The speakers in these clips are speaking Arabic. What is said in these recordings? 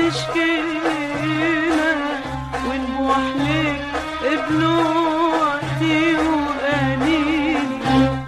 بنشكينا ونبوح لك بلوعتي وأنيني.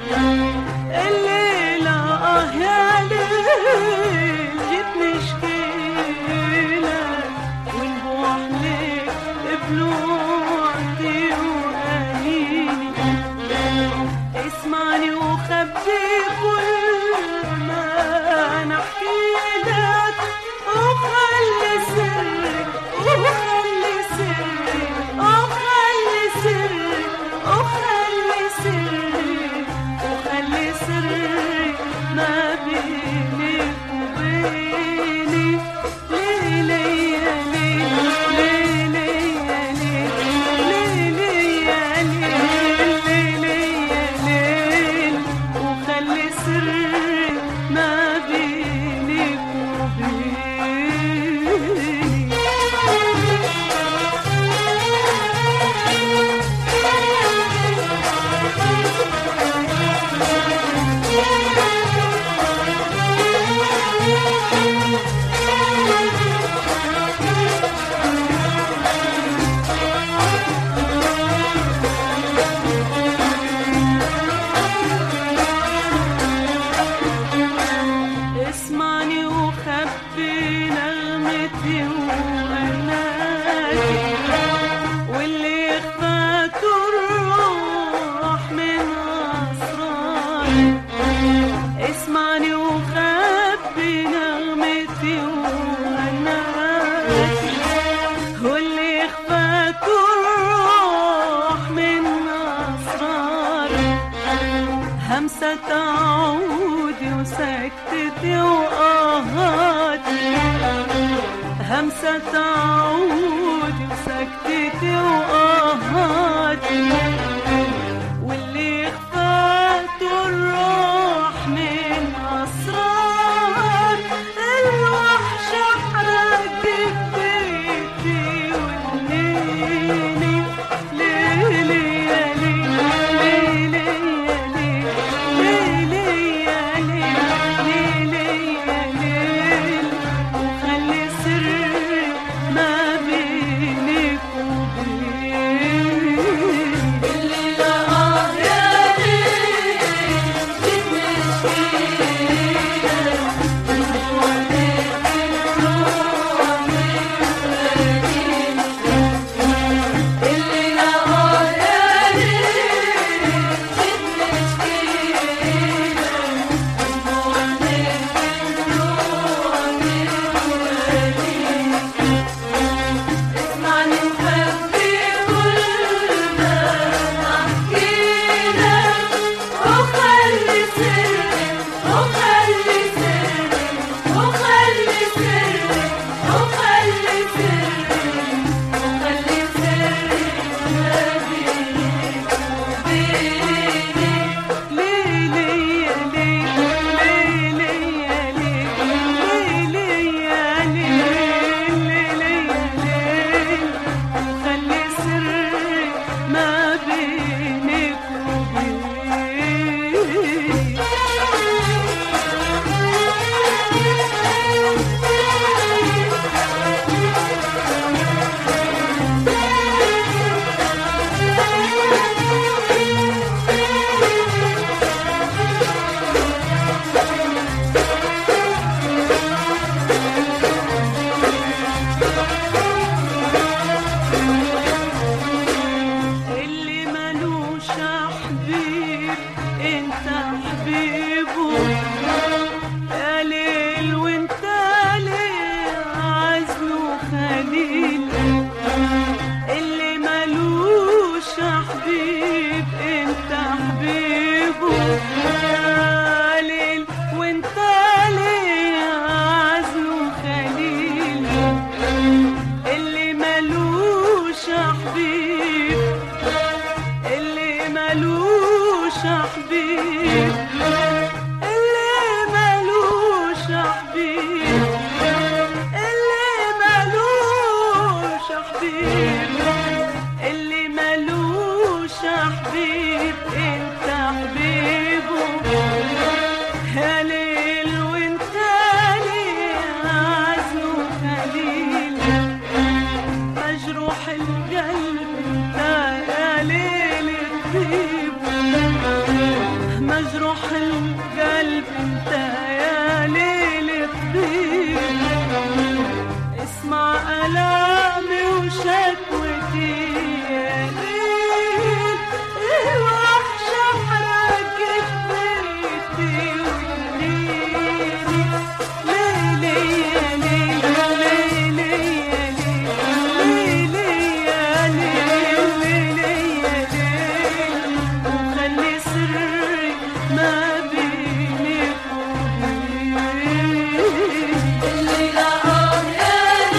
الليلة يا ليل جيت نشكينا ونبوح لك بلوعتي وأنيني. اسمعني وخبي كل ما نحكي لك وخلي سرك وخلي سرك وخلي سرك وخلي سرك وخلي سرك ما بينك وبيني. ليلي يا ليل ليلي يا ليل ليلي يا ليل ليلي يا ليل وخلي سرك ما بينك وبيني. اسمعني وخبي نغمتي وأناتي واللي يخفاك الروح من أسراري. اسمعني وخبي نغمتي وأناتي واللي يخفاك الروح من أسراري. همسة عودي وسكتتي وآهاتي. همسة عودي وسكتتي وآهاتي واللي يخفات الروح من أسرار. الوحشة حرقت بيتي وليلي. ليلي يا ليل ليلي يا ليل ليلي يا ليل ليلي يا ليل وخلي سرك ما بينك وبيني. اسمع ألامي وشكوتي يا ليل، الوحشة حرقت بيتي وليلي، ليلي يا ليل، ليلي يا ليل، ليلي يا ليل، ليلي يا ليل، وخلي سري ما بينك وبيني. الليلة يا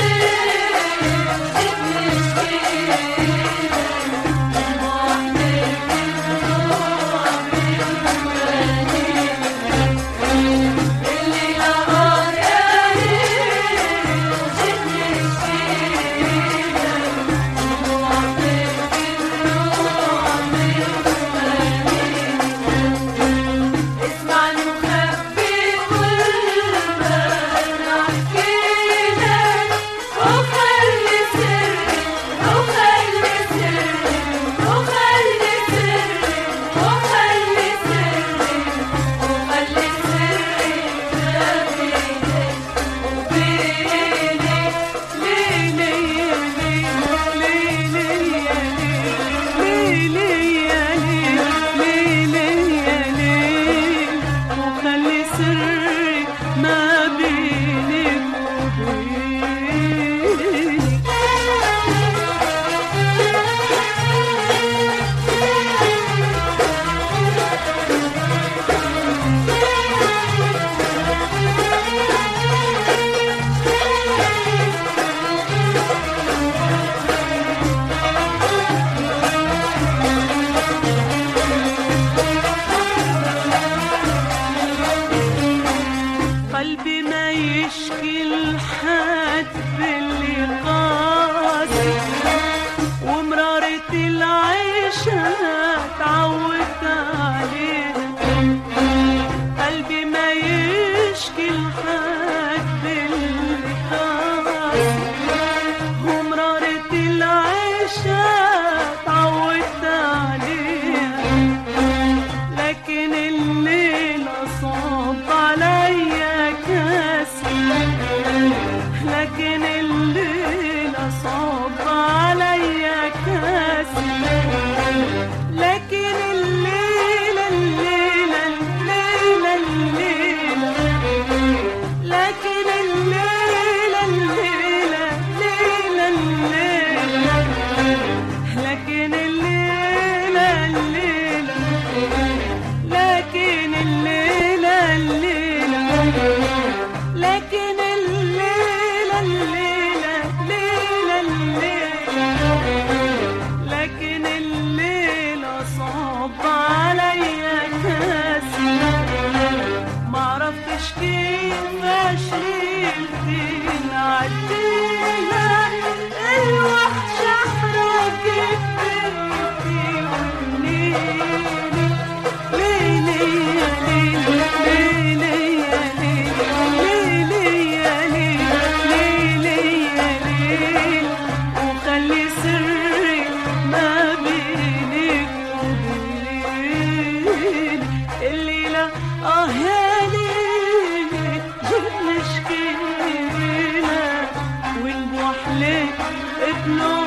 اسمعني وخبي كل ما انا احكيلك، وخلي سري وخلي سري وخلي سري وخلي سري وخلي سري ما بينك وبيني. ليلي يا ليل، ليلي يا ليل، ليلي يا ليل، ليلي يا ليل، وخلي سري ما بينك وبيني. قلبي ما يشكي لحد باللي قاسي، ومرارة العيشة اتعودت عليها. قلبي ما يشكي لحد باللي قاسي، ومرارة العيشة اتعودت عليها. لكن الليل صعب عليا كاسي، لكن الليل صعب عليا كاسي، لكن الليلة الليلة الليلة الليلة، لكن الليلة الليلة الليلة الليلة، لكن الليلة الليلة، لكن الليلة الليلة، لكن الليلة الليلة ليلة الليلة، لكن الليلة صعب عليا كاسي. معرفتش كيف شلت نعديها، الوحشة حرقت بيتي وليلي، ليلي يا ليل، ليلي يا ليل، ليلي يا ليل، ليلي يا ليل، وخلي سري ما بينك وبيني. الليلة يا ليل جيت نشكيلك، ونبوح لك بنور